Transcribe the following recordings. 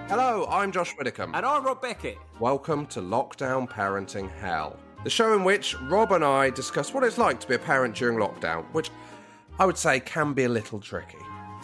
Hello, I'm Josh Widdicombe. And I'm Rob Beckett. Welcome to Lockdown Parenting Hell, the show in which Rob and I discuss what it's like to be a parent during lockdown, which I would say can be a little tricky.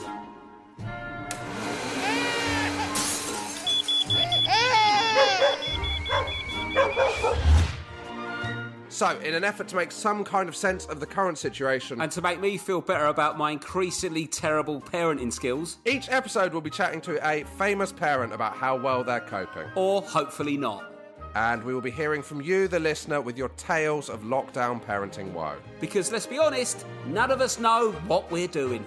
So, in an effort to make some kind of sense of the current situation, And to make me feel better about my increasingly terrible parenting skills, each episode will be chatting to a famous parent about how well they're coping. or hopefully not. And we will be hearing from you, the listener, with your tales of lockdown parenting woe. Because let's be honest, none of us know what we're doing.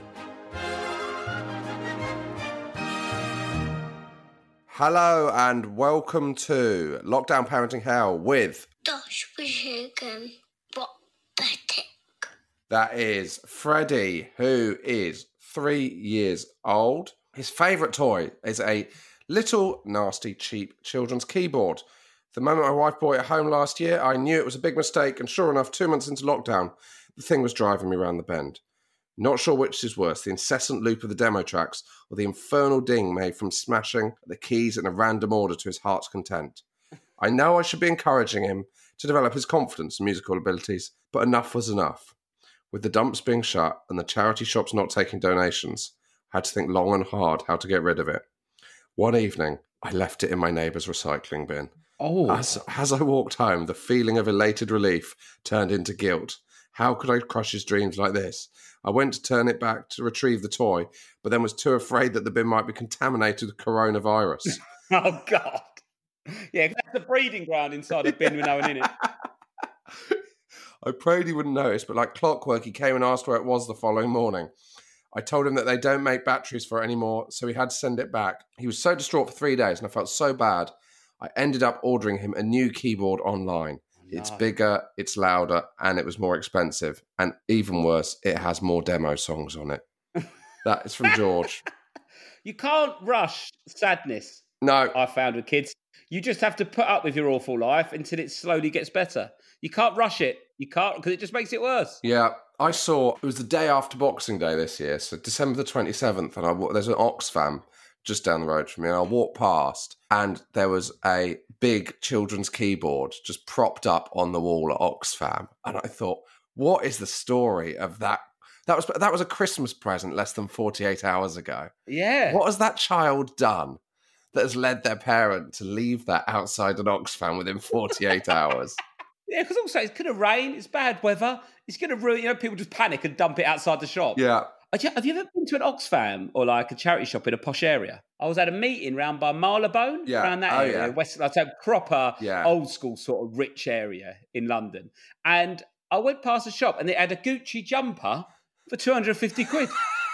Hello and welcome to Lockdown Parenting Hell with Josh Widdicombe, Rob Beckett. that is Freddie, who is 3 years old. His favourite toy is a little nasty cheap children's keyboard. The moment my wife bought it home last year, I knew it was a big mistake, and sure enough, 2 months into lockdown, the thing was driving me round the bend. Not sure which is worse, the incessant loop of the demo tracks or the infernal ding made from smashing the keys in a random order to his heart's content. I know I should be encouraging him to develop his confidence and musical abilities, but enough was enough. With the dumps being shut and the charity shops not taking donations, I had to think long and hard how to get rid of it. One evening, I left it in my neighbour's recycling bin. Oh. As I walked home, the feeling of elated relief turned into guilt. How could I crush his dreams like this? I went to turn it back to retrieve the toy, but then was too afraid that the bin might be contaminated with coronavirus. Oh, God. Yeah, that's the breeding ground inside a bin with no one in it. I prayed he wouldn't notice, but like clockwork, he came and asked where it was the following morning. I told him that they don't make batteries for it anymore, so he had to send it back. He was so distraught for 3 days, and I felt so bad, I ended up ordering him a new keyboard online. It's bigger, it's louder, and it was more expensive. And even worse, it has more demo songs on it. That is from George. You can't rush sadness, No, I found with kids. You just have to put up with your awful life until it slowly gets better. You can't rush it. You can't, because it just makes it worse. yeah, I saw, it was the day after Boxing Day this year, so December the 27th, and there's an Oxfam just down the road from me, and I walked past, and there was a big children's keyboard just propped up on the wall at Oxfam, and I thought, what is the story of that? That was a Christmas present less than 48 hours ago. Yeah. What has that child done that has led their parent to leave that outside an Oxfam within 48 hours? Yeah, because also it's going to rain, it's bad weather, it's going to ruin, people just panic and dump it outside the shop. Yeah. Have you ever been to an Oxfam or like a charity shop in a posh area? I was at a meeting round by Marylebone, Yeah. around that Oh, area, yeah. West, like a proper Yeah. old school sort of rich area in London. And I went past a shop and they had a Gucci jumper for 250 quid.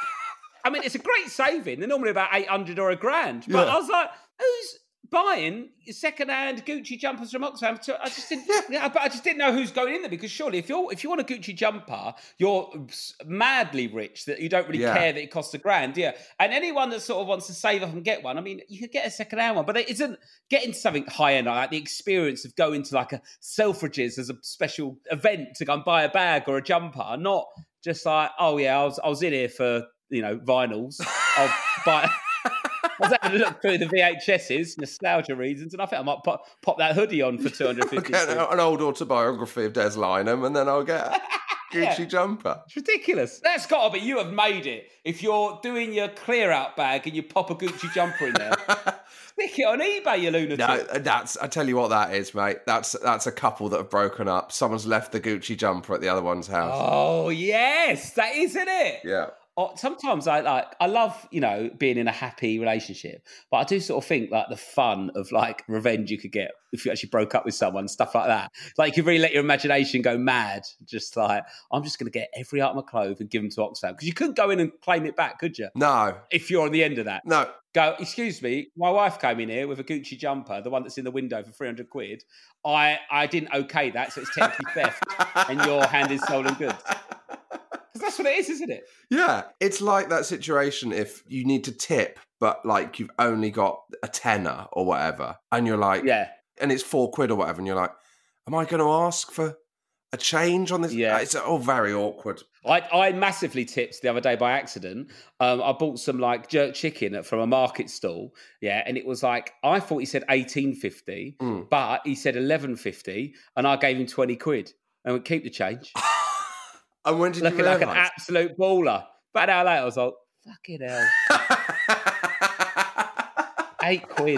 I mean, it's a great saving. They're normally about 800 or £1,000. But Yeah. I was like, who's buying second-hand Gucci jumpers from Oxfam? I just didn't. But I just didn't know who's going in there, because surely if you want a Gucci jumper, you're madly rich that you don't really Yeah. care that it costs £1,000. Yeah, and anyone that sort of wants to save up and get one, I mean, you could get a second-hand one, but it isn't getting something high-end like the experience of going to like a Selfridges as a special event to go and buy a bag or a jumper, not just like, oh yeah, I was in here for vinyls. I'll buy. I was having a look through the VHSs, nostalgia reasons, and I think I might pop that hoodie on for 250. I'll get an old autobiography of Des Lynam, and then I'll get a Gucci jumper. It's ridiculous. That's got to be, you have made it. If you're doing your clear out bag and you pop a Gucci jumper in there, stick it on eBay, you lunatic. No, I tell you what that is, mate. That's a couple that have broken up. Someone's left the Gucci jumper at the other one's house. Oh, yes, that isn't it? Yeah. Sometimes I love, being in a happy relationship, but I do sort of think like the fun of like revenge you could get if you actually broke up with someone, stuff like that. Like you could really let your imagination go mad. Just like, I'm just going to get every item of clothes and give them to Oxfam, because you couldn't go in and claim it back, could you? No. If you're on the end of that. No. Go, excuse me, my wife came in here with a Gucci jumper, the one that's in the window for 300 quid. I didn't okay that, so it's technically theft, and your hand is stolen goods. Because that's what it is, isn't it? Yeah. It's like that situation if you need to tip, but like you've only got a tenner or whatever, and you're like, Yeah. and it's £4 or whatever, and you're like, am I going to ask for a change on this. Yeah. It's all very awkward. I massively tipped the other day by accident. I bought some like jerk chicken from a market stall. Yeah, and it was like I thought he said $18.50, but he said $11.50, and I gave him 20 quid and would keep the change. And when did Looking you like realise? an absolute baller. But an hour later, I was like, fucking hell. 8 quid.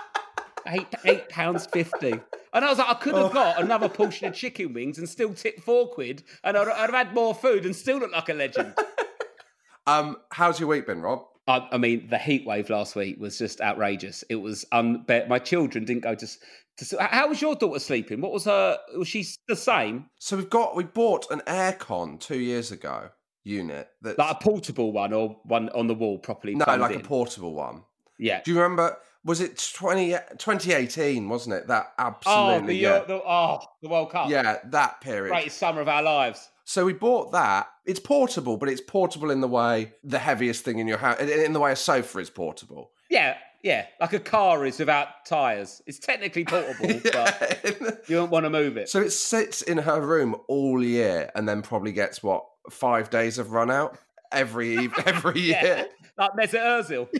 £8.50. And I was like, I could have got another portion of chicken wings and still tipped 4 quid, and I'd have had more food and still look like a legend. How's your week been, Rob? I mean, the heat wave last week was just outrageous. It was my children didn't go to. How was your daughter sleeping? What was her? Was she the same? So we bought an aircon 2 years ago unit that's Like a portable one or one on the wall properly? no, plumbed like in? a portable one. Yeah. Do you remember? Was it 2018? Wasn't it? That absolutely. The World Cup. Yeah, that period. Greatest summer of our lives. So we bought that. It's portable, but it's portable in the way the heaviest thing in your house, in the way a sofa is portable. Yeah. Like a car is without tyres. It's technically portable, but you don't want to move it. So it sits in her room all year and then probably gets, 5 days of run out every year? Like Mesut Ozil.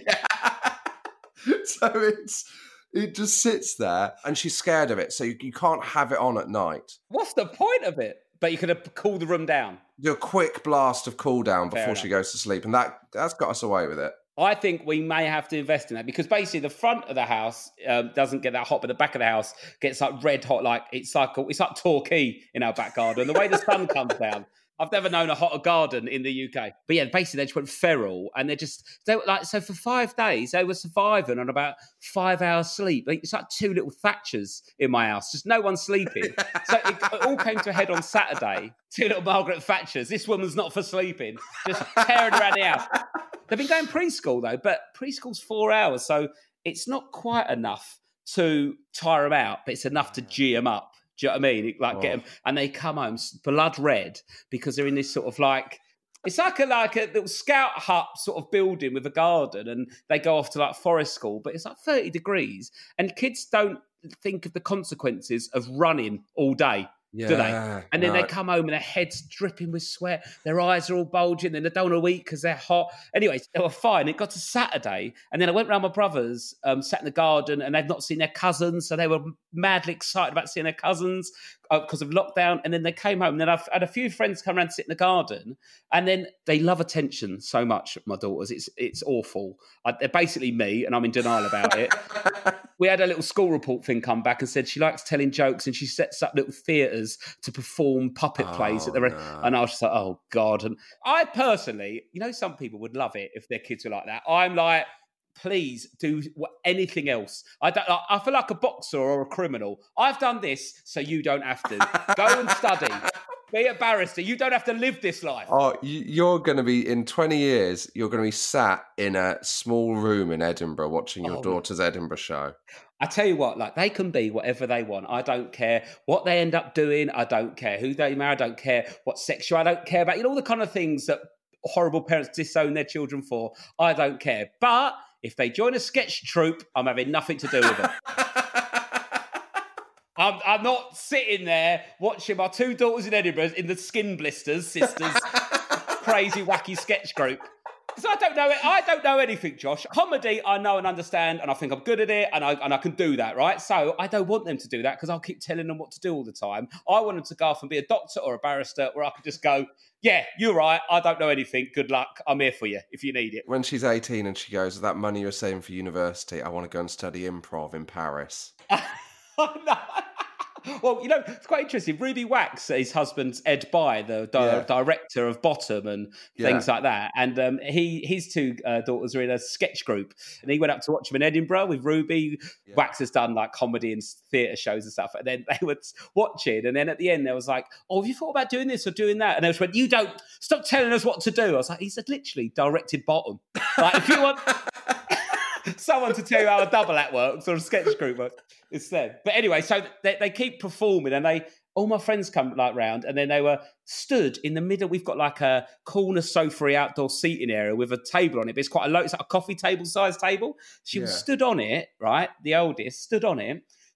So it just sits there and she's scared of it. So you can't have it on at night. What's the point of it? But you could have cooled the room down. Do a quick blast of cool down before she enough. goes to sleep. And that's got us away with it. I think we may have to invest in that because basically the front of the house doesn't get that hot, but the back of the house gets like red hot. Like it's like Torquay in our back garden. The way the sun comes down. I've never known a hotter garden in the UK. But yeah, basically they just went feral and they were like, so for 5 days they were surviving on about 5 hours sleep. It's like 2 little Thatchers in my house, just no one sleeping. So it all came to a head on Saturday. 2 little Margaret Thatchers. This woman's not for sleeping, just tearing around the house. They've been going preschool though, but preschool's 4 hours. So it's not quite enough to tire them out, but it's enough to G them up. Do you know what I mean? Like get them, and they come home blood red because they're in this sort of like it's like a little scout hut sort of building with a garden, and they go off to like forest school, but it's like 30 degrees, and kids don't think of the consequences of running all day. Do they? And then they come home and their head's dripping with sweat, their eyes are all bulging, and they don't want to eat because they're hot. Anyway, they were fine. It got to Saturday, and then I went round my brother's, sat in the garden, and they've not seen their cousins, so they were madly excited about seeing their cousins because of lockdown. And then they came home, and then I've had a few friends come around and sit in the garden, and then they love attention so much, my daughters. It's awful. They're basically me, and I'm in denial about it. We had a little school report thing come back and said she likes telling jokes and she sets up little theatres to perform puppet plays at the And I was just like, oh God. And I personally, some people would love it if their kids were like that. I'm like, please do anything else. I feel like a boxer or a criminal. I've done this so you don't have to. Go and study. Be a barrister. You don't have to live this life. Oh, you're going to be, in 20 years, you're going to be sat in a small room in Edinburgh watching your daughter's Edinburgh show. I tell you what, like they can be whatever they want. I don't care what they end up doing. I don't care who they marry. I don't care what sex I don't care about. All the kind of things that horrible parents disown their children for. I don't care. But if they join a sketch troupe, I'm having nothing to do with it. I'm not sitting there watching my 2 daughters in Edinburgh in the Skin Blisters sisters crazy wacky sketch group. Because I don't know anything, Josh. Comedy, I know and understand, and I think I'm good at it, and I can do that, right? So I don't want them to do that because I'll keep telling them what to do all the time. I want them to go off and be a doctor or a barrister where I can just go, yeah, you're right, I don't know anything, good luck, I'm here for you if you need it. When she's 18 and she goes, that money you're saving for university, I want to go and study improv in Paris. Oh, no. Well, it's quite interesting. Ruby Wax, his husband's Ed Bye, the director of Bottom and things like that. And his 2 daughters are in a sketch group. And he went up to watch them in Edinburgh with Ruby. Yeah. Wax has done like comedy and theatre shows and stuff. And then they were watching. And then at the end, there was like, oh, have you thought about doing this or doing that? And they just went, you don't, stop telling us what to do. I was like, he said, literally directed Bottom. Like, if you want someone to tell you how a double act works or a sketch group works, it's them. But anyway, so they keep performing, and all my friends come like round, and then they were stood in the middle. We've got like a corner sofa outdoor seating area with a table on it, but it's quite it's like a coffee table size table. She was stood on it, right? The oldest stood on it,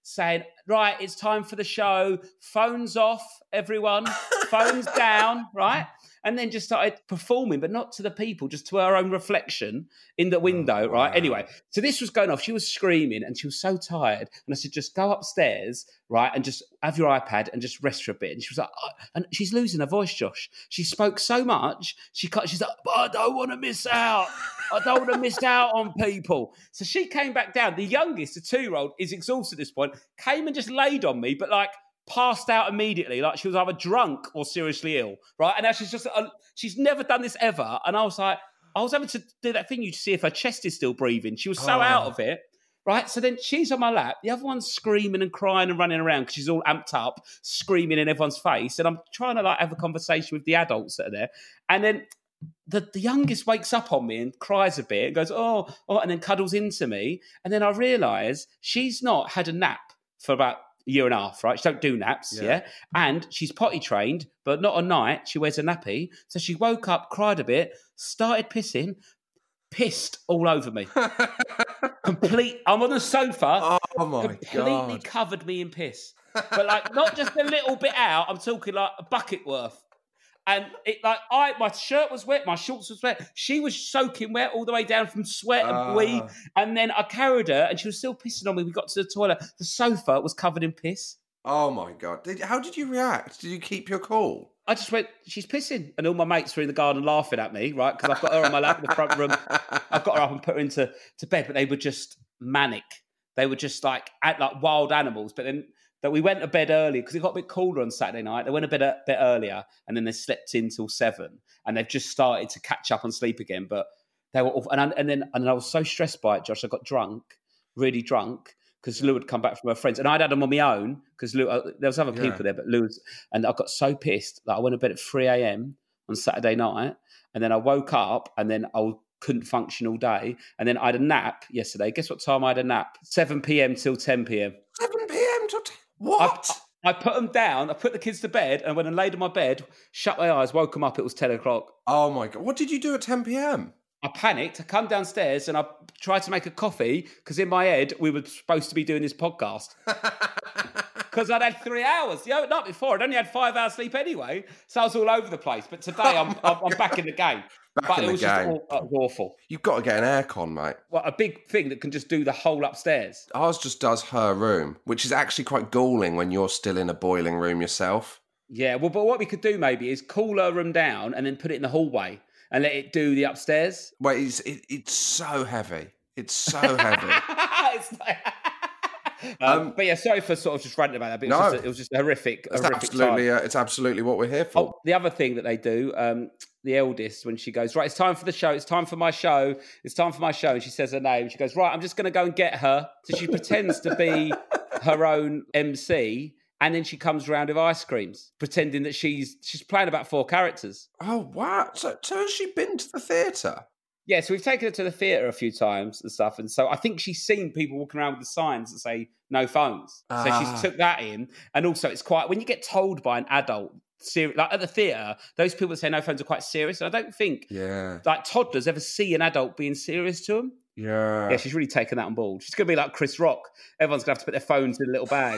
saying, right, it's time for the show. Phones off, everyone. Phones down, right? And then just started performing, but not to the people, just to her own reflection in the window, right? Wow. Anyway, so this was going off. She was screaming and she was so tired. And I said, just go upstairs, right, and just have your iPad and just rest for a bit. And she was like, oh, and she's losing her voice, Josh. She spoke so much. She's like, but I don't want to miss out. I don't want to miss out on people. So she came back down. The youngest, the 2-year-old, is exhausted at this point, came and just laid on me, but like, passed out immediately, like she was either drunk or seriously ill, right? And now she's never done this ever. And I was having to do that thing you see if her chest is still breathing. She was so out of it, right? So then she's on my lap, the other one's screaming and crying and running around because she's all amped up, screaming in everyone's face. And I'm trying to like have a conversation with the adults that are there. And then the youngest wakes up on me and cries a bit and goes, oh, and then cuddles into me. And then I realise she's not had a nap for about a year and a half, right? She don't do naps, yeah? And she's potty trained, but not at night. She wears a nappy. So she woke up, cried a bit, started pissing, pissed all over me. I'm on the sofa. Oh my completely God. covered me in piss. But like not just a little bit out, I'm talking like a bucket worth. And it like my shirt was wet, my shorts was wet. She was soaking wet all the way down from sweat and wee. And then I carried her, and she was still pissing on me. We got to the toilet. The sofa was covered in piss. Oh my God! How did you react? Did you keep your cool? I just went, she's pissing, and all my mates were in the garden laughing at me, right? Because I've got her on my lap in the front room. I've got her up and put her into bed, but they were just manic. They were just like wild animals. But then. That we went to bed early because it got a bit cooler on Saturday night. They went to bed a bit earlier and then they slept in till 7 and they've just started to catch up on sleep again. But they were awful. And then I was so stressed by it, Josh. I got drunk, really drunk, because Lou had come back from her friends and I'd had them on my own because Lou, there was other people there, but Lou and I got so pissed that I went to bed at 3 a.m. on Saturday night and then I woke up and then couldn't function all day. And then I had a nap yesterday. Guess what time I had a nap? 7 p.m. till 10 p.m. 7 p.m. till 10 What? I put them down. I put the kids to bed, and when I laid in my bed, shut my eyes, woke them up. It was 10 o'clock. Oh my God! What did you do at 10 p.m.? I panicked. I come downstairs and I tried to make a coffee because in my head we were supposed to be doing this podcast. Because I'd had 3 hours. The night before, I'd only had 5 hours sleep anyway, so I was all over the place. But today I'm back in the game. It was just awful. You've got to get an aircon, mate. Well, a big thing that can just do the whole upstairs. Ours just does her room, which is actually quite galling when you're still in a boiling room yourself. Yeah, well, but what we could do maybe is cool her room down and then put it in the hallway and let it do the upstairs. Wait, it's so heavy. It's so heavy. But yeah, sorry for sort of just ranting about that. But it was just a horrific time. It's absolutely what we're here for. Oh, the other thing that they do, the eldest, when she goes, right, it's time for the show. It's time for my show. It's time for my show. And she says her name. She goes, right, I'm just going to go and get her. So she pretends to be her own MC. And then she comes around with ice creams, pretending that she's playing about 4 characters. Oh, wow. So has she been to the theatre? Yeah, so we've taken her to the theatre a few times and stuff. And so I think she's seen people walking around with the signs that say no phones. So she's took that in. And also it's quite, when you get told by an adult, like at the theatre, those people that say no phones are quite serious. And I don't think like toddlers ever see an adult being serious to them. Yeah, she's really taken that on board. She's going to be like Chris Rock. Everyone's going to have to put their phones in a little bag.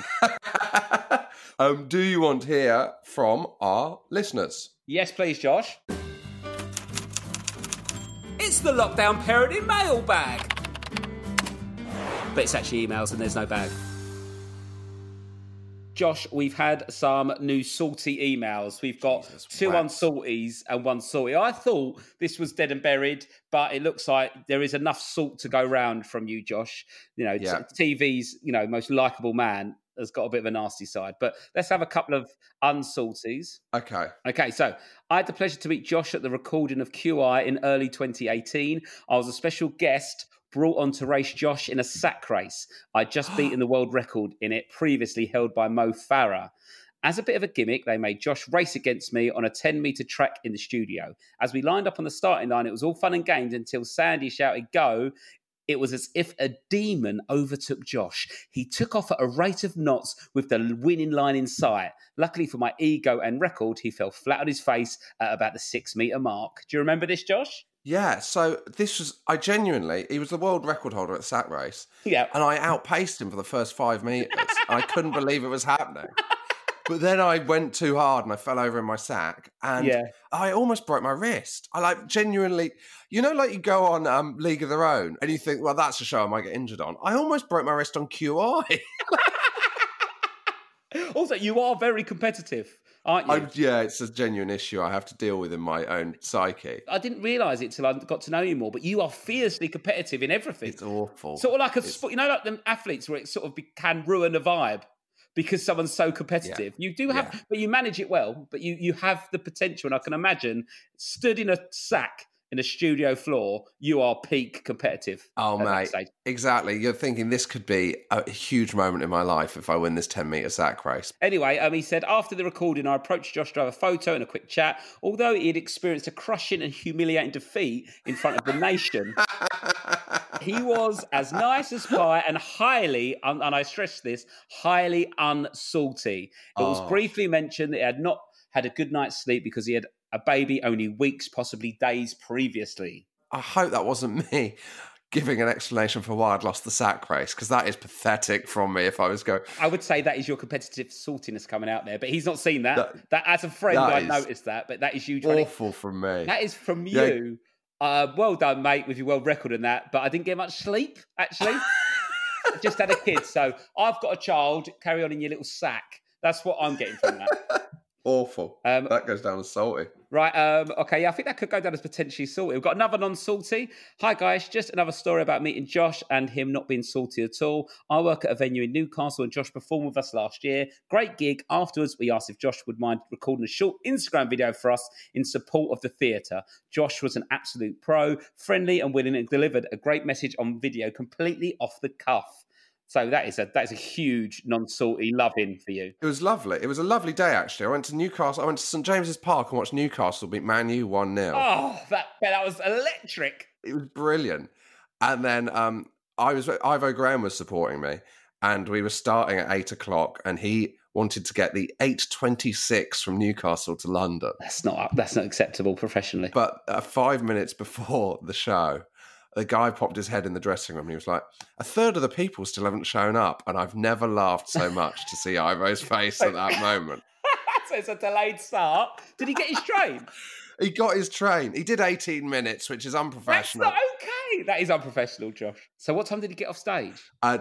Do you want to hear from our listeners? Yes, please, Josh. It's the lockdown parody mailbag. But it's actually emails and there's no bag. Josh, we've had some new salty emails. We've got 2 unsalties and 1 salty. I thought this was dead and buried, but it looks like there is enough salt to go round from you, Josh. You know, TV's, most likeable man has got a bit of a nasty side. But let's have a couple of unsalties. Okay, so I had the pleasure to meet Josh at the recording of QI in early 2018. I was a special guest brought on to race Josh in a sack race. I'd just beaten the world record in it, previously held by Mo Farah. As a bit of a gimmick, they made Josh race against me on a 10-metre track in the studio. As we lined up on the starting line, it was all fun and games until Sandy shouted, "Go." It was as if a demon overtook Josh. He took off at a rate of knots with the winning line in sight. Luckily for my ego and record, he fell flat on his face at about the 6-metre mark. Do you remember this, Josh? Yeah, so he was the world record holder at the sack race. Yeah. And I outpaced him for the first 5 metres. I couldn't believe it was happening. But then I went too hard and I fell over in my sack and Yeah. I almost broke my wrist. I like genuinely, you know, like you go on League of Their Own and you think, well, that's a show I might get injured on. I almost broke my wrist on QI. Also, you are very competitive, aren't you? Yeah, it's a genuine issue I have to deal with in my own psyche. I didn't realise it till I got to know you more, but you are fiercely competitive in everything. It's awful. Sort of like a sport, you know, like them athletes where it sort of can ruin a vibe because someone's so competitive. Yeah. You do have, but you manage it well, but you have the potential. And I can imagine stood in a sack in a studio floor, you are peak competitive. Oh, at that mate. stage. Exactly. You're thinking this could be a huge moment in my life if I win this 10-metre sack race. Anyway, he said, after the recording, I approached Josh to have a photo and a quick chat. Although he had experienced a crushing and humiliating defeat in front of the nation, he was as nice as pie and highly, and I stress this, highly unsalty. It was briefly mentioned that he had not had a good night's sleep because he had a baby only weeks, possibly days previously. I hope that wasn't me giving an explanation for why I'd lost the sack race, because that is pathetic from me if I was going... I would say that is your competitive saltiness coming out there, but he's not seen that. That as a friend, I noticed that, but that is you trying awful from me. That is from you. Well done, mate, with your world record in that, but I didn't get much sleep, actually. Just had a kid, so I've got a child, carry on in your little sack. That's what I'm getting from that. Awful. That goes down as salty. Right, okay, yeah, I think that could go down as potentially salty. We've got another non-salty. Hi, guys, just another story about meeting Josh and him not being salty at all. I work at a venue in Newcastle and Josh performed with us last year. Great gig. Afterwards, we asked if Josh would mind recording a short Instagram video for us in support of the theatre. Josh was an absolute pro, friendly and willing, and delivered a great message on video completely off the cuff. So that is a huge non-salty love-in for you. It was lovely. It was a lovely day, actually. I went to Newcastle. I went to St James's Park and watched Newcastle beat Man U 1-0. Oh, that was electric. It was brilliant. And then Ivo Graham was supporting me, and we were starting at 8 o'clock, and he wanted to get the 8:26 from Newcastle to London. That's not acceptable professionally. But 5 minutes before the show, the guy popped his head in the dressing room and he was like, a third of the people still haven't shown up. And I've never laughed so much to see Ivo's face at that moment. So it's a delayed start. Did he get his train? He got his train. He did 18 minutes, which is unprofessional. That's not okay. That is unprofessional, Josh. So what time did he get off stage?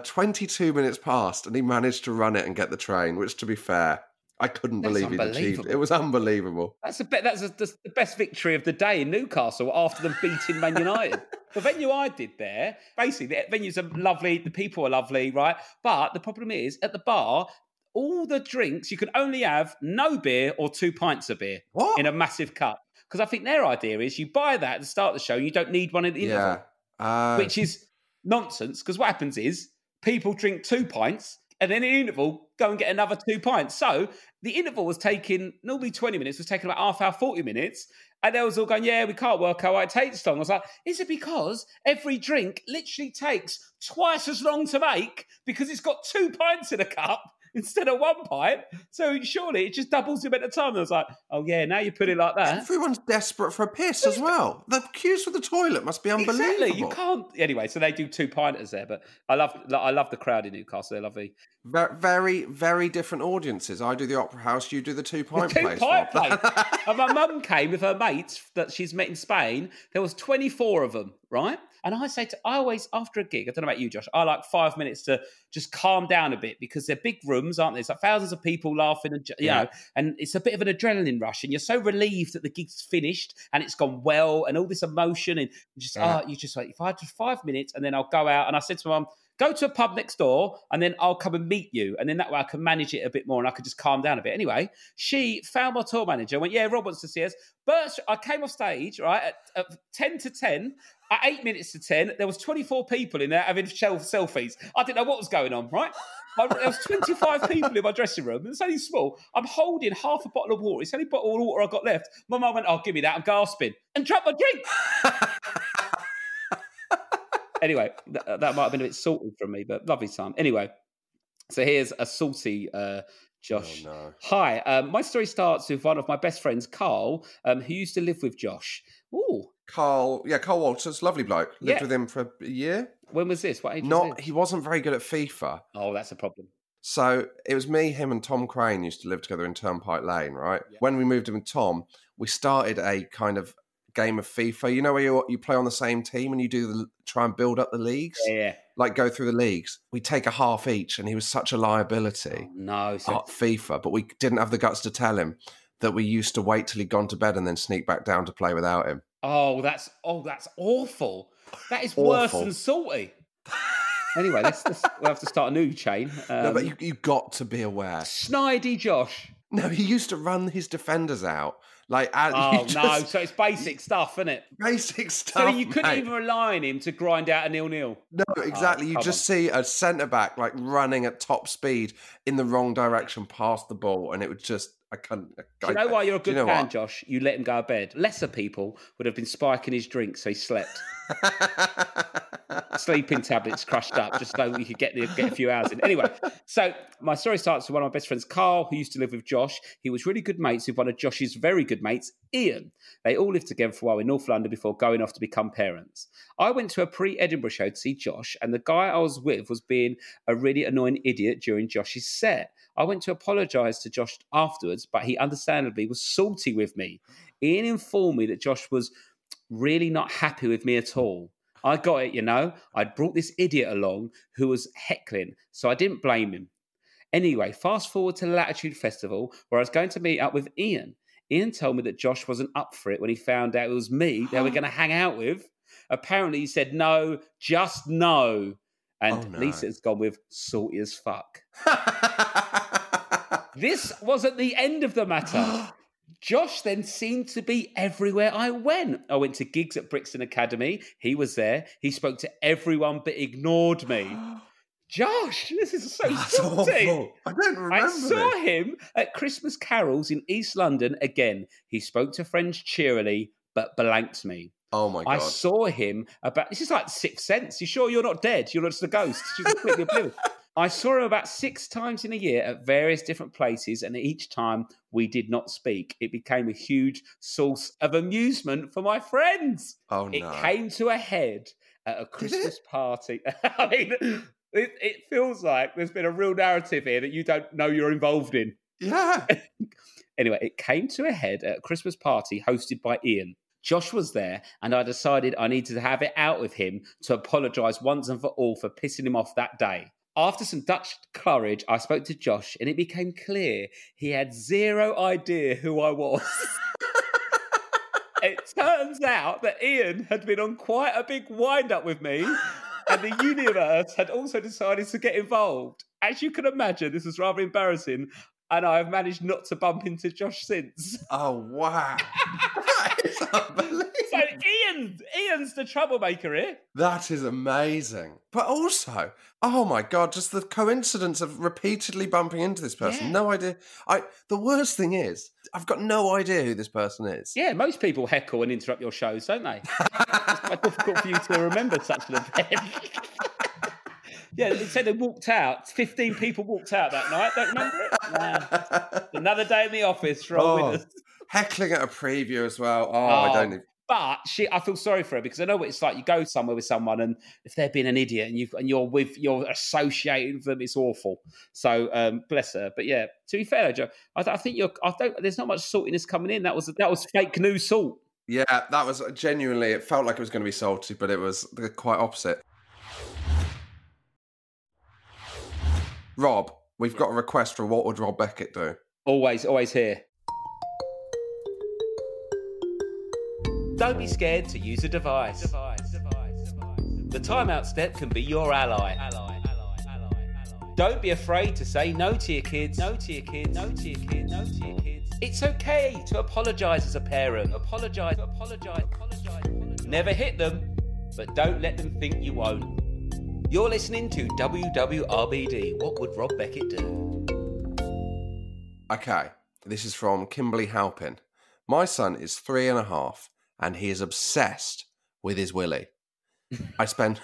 22 minutes passed and he managed to run it and get the train, which, to be fair, I couldn't believe he'd achieved. It was unbelievable. That's the best victory of the day in Newcastle after them beating Man United. The venue I did there, basically, the venues are lovely, the people are lovely, right? But the problem is, at the bar, all the drinks, you can only have no beer or 2 pints of beer in a massive cup. Because I think their idea is you buy that at the start of the show, you don't need one at the interval. Which is nonsense, because what happens is people drink 2 pints, and then in the interval, go and get another 2 pints. So the interval was taking, normally 20 minutes, was taking about half hour, 40 minutes. And they was all going, yeah, we can't work out why it takes so long. I was like, is it because every drink literally takes twice as long to make because it's got 2 pints in a cup instead of 1 pint? So surely it just doubles the amount of time. And I was like, oh yeah, now you put it like that. Everyone's desperate for a piss as well. The queues for the toilet must be unbelievable. Exactly, you can't. Anyway, so they do 2 pinters there, but I love the crowd in Newcastle. They're lovely. Very, very different audiences. I do the Opera House, you do the 2 pint place. 2 pint place. And my mum came with her mates that she's met in Spain. There was 24 of them, right? And I always, after a gig, I don't know about you, Josh, I like 5 minutes to just calm down a bit because they're big rooms, aren't they? It's like thousands of people laughing and, you know, and it's a bit of an adrenaline rush and you're so relieved that the gig's finished and it's gone well and all this emotion and you just like, if I had just 5 minutes and then I'll go out. And I said to my mum, go to a pub next door and then I'll come and meet you. And then that way I can manage it a bit more and I could just calm down a bit. Anyway, she found my tour manager and went, yeah, Rob wants to see us. But I came off stage, right, at 10 to 10. At 8 minutes to 10, there was 24 people in there having selfies. I didn't know what was going on, right? There was 25 people in my dressing room. It's only small. I'm holding half a bottle of water. It's the only bottle of water I got left. My mum went, oh, give me that. I'm gasping. And dropped my drink. Anyway, that might have been a bit salty from me, but lovely time. Anyway, so here's a salty Josh. Oh, no. Hi, my story starts with one of my best friends, Carl, who used to live with Josh. Ooh. Carl Walters, lovely bloke. Lived with him for a year. When was this? What age was this? He wasn't very good at FIFA. Oh, that's a problem. So it was me, him, and Tom Crane used to live together in Turnpike Lane, right? Yeah. When we moved in with Tom, we started a kind of game of FIFA. You know where you play on the same team and you try and build up the leagues? Yeah. Like go through the leagues. We take a half each, and he was such a liability No. So at FIFA, but we didn't have the guts to tell him that we used to wait till he'd gone to bed and then sneak back down to play without him. that's awful. That is worse Awful. than salty. Anyway, we'll have to start a new chain. No, but you got to be aware. Snidey Josh. No, he used to run his defenders out. Like, So it's basic stuff, isn't it? Basic stuff. So you couldn't mate. even rely on him to grind out a 0-0. No, exactly. You just see a centre back like running at top speed in the wrong direction past the ball, and it would just. I can't. Do you know why you're a good man, what? Josh? You let him go to bed. Lesser people would have been spiking his drink so he slept. Sleeping tablets crushed up just so we could get a few hours in. Anyway, so my story starts with one of my best friends, Carl, who used to live with Josh. He was really good mates with one of Josh's very good mates, Ian. They all lived together for a while in North London before going off to become parents. I went to a pre-Edinburgh show to see Josh, and the guy I was with was being a really annoying idiot during Josh's set. I went to apologise to Josh afterwards, but he understandably was salty with me. Ian informed me that Josh was really not happy with me at all. I got it, you know. I'd brought this idiot along who was heckling, so I didn't blame him. Anyway, fast forward to the Latitude Festival, where I was going to meet up with Ian. Ian told me that Josh wasn't up for it when he found out it was me they were going to hang out with. Apparently, he said no, just no. And Lisa's gone with salty as fuck. This wasn't the end of the matter. Josh then seemed to be everywhere I went. I went to gigs at Brixton Academy. He was there. He spoke to everyone but ignored me. Josh, this is so salty. I don't remember. I saw him at Christmas carols in East London again. He spoke to friends cheerily but blanked me. Oh my God. I saw him about, this is like Sixth Sense. You sure you're not dead? You're not just a ghost. She's completely oblivious. I saw him about 6 times in a year at various different places, and each time we did not speak. It became a huge source of amusement for my friends. Oh, no. It came to a head at a Christmas party. I mean, it feels like there's been a real narrative here that you don't know you're involved in. Yeah. Anyway, it came to a head at a Christmas party hosted by Ian. Josh was there, and I decided I needed to have it out with him to apologise once and for all for pissing him off that day. After some Dutch courage, I spoke to Josh, and it became clear he had zero idea who I was. It turns out that Ian had been on quite a big wind-up with me, and the universe had also decided to get involved. As you can imagine, this was rather embarrassing, and I have managed not to bump into Josh since. Oh, wow. That is unbelievable. So Ian's the troublemaker here. That is amazing. But also, oh my God, just the coincidence of repeatedly bumping into this person. Yeah. No idea. The worst thing is, I've got no idea who this person is. Yeah, most people heckle and interrupt your shows, don't they? It's quite difficult for you to remember such an event. Yeah, they said they walked out. 15 people walked out that night. Don't remember it? Nah. Another day in the office for all winners. Heckling at a preview as well. I don't even... But I feel sorry for her because I know what it's like. You go somewhere with someone, and if they're being an idiot and you're associated with them, it's awful. So bless her. But yeah, to be fair, Joe, I think there's not much saltiness coming in. That was fake news salt. Yeah, that was genuinely. It felt like it was going to be salty, but it was the quite opposite. Rob, we've got a request for what would Rob Beckett do? Always here. Don't be scared to use a device. The timeout step can be your ally. Don't be afraid to say no to your kids. It's okay to apologise as a parent. Apologise. Never hit them, but don't let them think you won't. You're listening to WWRBD. What would Rob Beckett do? Okay, this is from Kimberly Halpin. My son is 3.5 and he is obsessed with his willy. I spend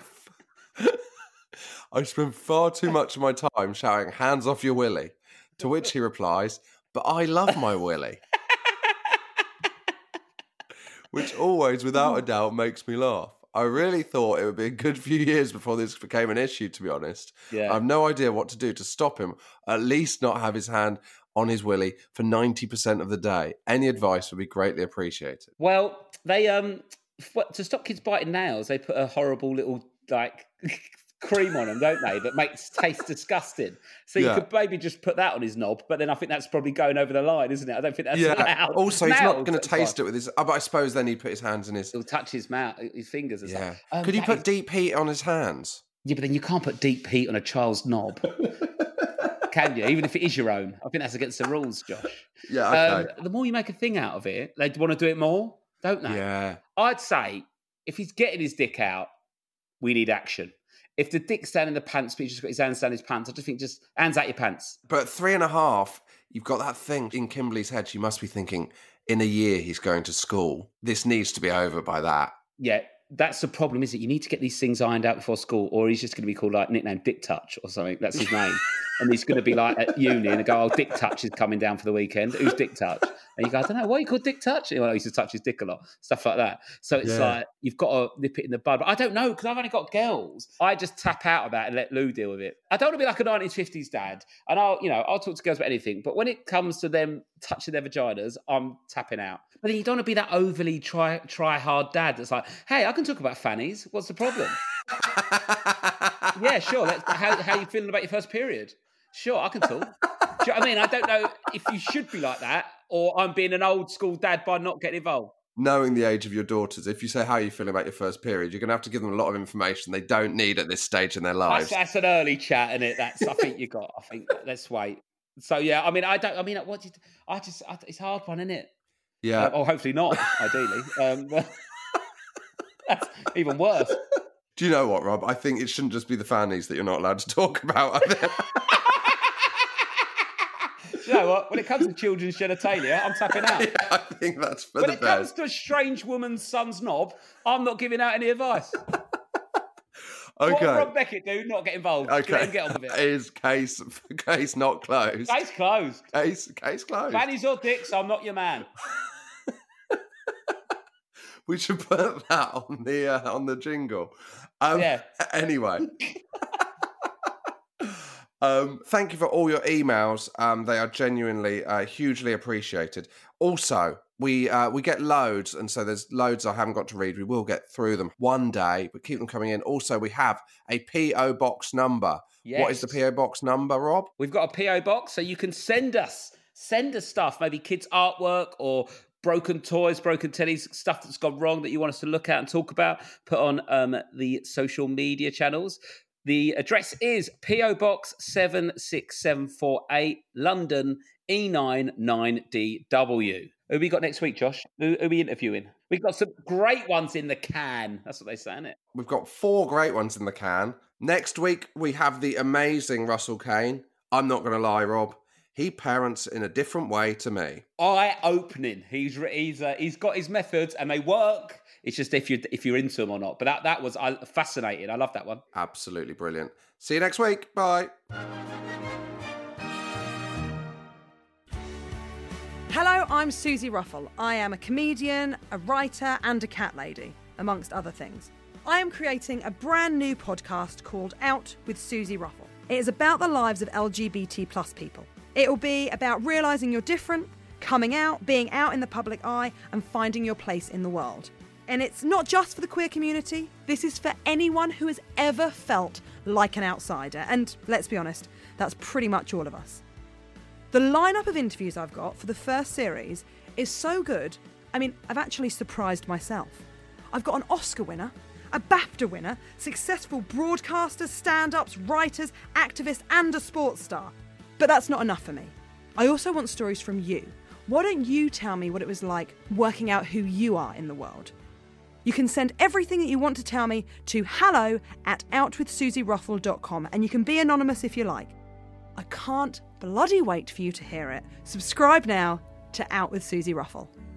far too much of my time shouting, "Hands off your willy," to which he replies, "But I love my willy." Which always, without a doubt, makes me laugh. I really thought it would be a good few years before this became an issue, to be honest. Yeah. I have no idea what to do to stop him, at least not have his hand on his willy for 90% of the day. Any advice would be greatly appreciated. Well, they to stop kids biting nails, they put a horrible little like cream on them, don't they? That makes taste disgusting. So you could maybe just put that on his knob, but then I think that's probably going over the line, isn't it? I don't think that's allowed. Also, he's Nails, not going to taste it with his. But I suppose then he'd put his hands in his. He'll touch his mouth, his fingers, and stuff. Could you put deep heat on his hands? Yeah, but then you can't put deep heat on a child's knob. Can you? Even if it is your own. I think that's against the rules, Josh. Yeah, okay. The more you make a thing out of it, they want to do it more, don't they? Yeah. I'd say if he's getting his dick out, we need action. If the dick's down in the pants, but he's just got his hands down his pants, I just think just hands out your pants. But 3.5, you've got that thing in Kimberly's head. She must be thinking, in a year he's going to school. This needs to be over by that. Yeah, that's the problem, is it? You need to get these things ironed out before school, or he's just going to be called like nickname Dick Touch or something. That's his name. And he's going to be like at uni and they go, oh, Dick Touch is coming down for the weekend. Who's Dick Touch? And you go, I don't know, why are you called Dick Touch? You know, he used to touch his dick a lot, stuff like that. So it's like, you've got to nip it in the bud. But I don't know, because I've only got girls. I just tap out of that and let Lou deal with it. I don't want to be like a 1950s dad. And I'll talk to girls about anything. But when it comes to them touching their vaginas, I'm tapping out. But then you don't want to be that overly try hard dad that's like, hey, I can talk about fannies. What's the problem? Yeah, sure. How are you feeling about your first period? Sure, I can talk. Do you know what I mean? I don't know if you should be like that, or I'm being an old school dad by not getting involved. Knowing the age of your daughters, if you say how are you feeling about your first period, you're going to have to give them a lot of information they don't need at this stage in their lives. That's an early chat, isn't it? I think you got. I think let's wait. So yeah, I mean, it's a hard one, isn't it? Yeah. Or hopefully not, ideally. That's even worse. Do you know what, Rob? I think it shouldn't just be the fannies that you're not allowed to talk about. You know what? When it comes to children's genitalia, I'm tapping out. Yeah, I think that's for the best. When it comes to a strange woman's son's knob, I'm not giving out any advice. Okay. What Rob Beckett do? Not get involved. Okay. Let him get on with it. Is case not closed. Case closed. Case closed. Fannies or dicks, I'm not your man. We should put that on the jingle. Yeah. Anyway. Thank you for all your emails. They are genuinely hugely appreciated. Also, we get loads, and so there's loads I haven't got to read. We will get through them one day, but keep them coming in. Also, we have a P.O. Box number. Yes. What is the P.O. Box number, Rob? We've got a P.O. Box, so you can send us stuff, maybe kids' artwork or broken toys, broken tellies, stuff that's gone wrong that you want us to look at and talk about. Put on the social media channels. The address is P.O. Box 76748, London, E99DW. Who have we got next week, Josh? Who are we interviewing? We've got some great ones in the can. That's what they say, isn't it? We've got 4 great ones in the can. Next week, we have the amazing Russell Kane. I'm not going to lie, Rob. He parents in a different way to me. Eye-opening. He's got his methods and they work. It's just if you're into them or not. But that was fascinating. I love that one. Absolutely brilliant. See you next week. Bye. Hello, I'm Susie Ruffle. I am a comedian, a writer, and a cat lady, amongst other things. I am creating a brand new podcast called Out with Susie Ruffle. It is about the lives of LGBT plus people. It will be about realising you're different, coming out, being out in the public eye, and finding your place in the world. And it's not just for the queer community. This is for anyone who has ever felt like an outsider. And let's be honest, that's pretty much all of us. The lineup of interviews I've got for the first series is so good, I mean, I've actually surprised myself. I've got an Oscar winner, a BAFTA winner, successful broadcasters, stand-ups, writers, activists, and a sports star. But that's not enough for me. I also want stories from you. Why don't you tell me what it was like working out who you are in the world? You can send everything that you want to tell me to hello@outwithsusieruffle.com, and you can be anonymous if you like. I can't bloody wait for you to hear it. Subscribe now to Out with Susie Ruffle.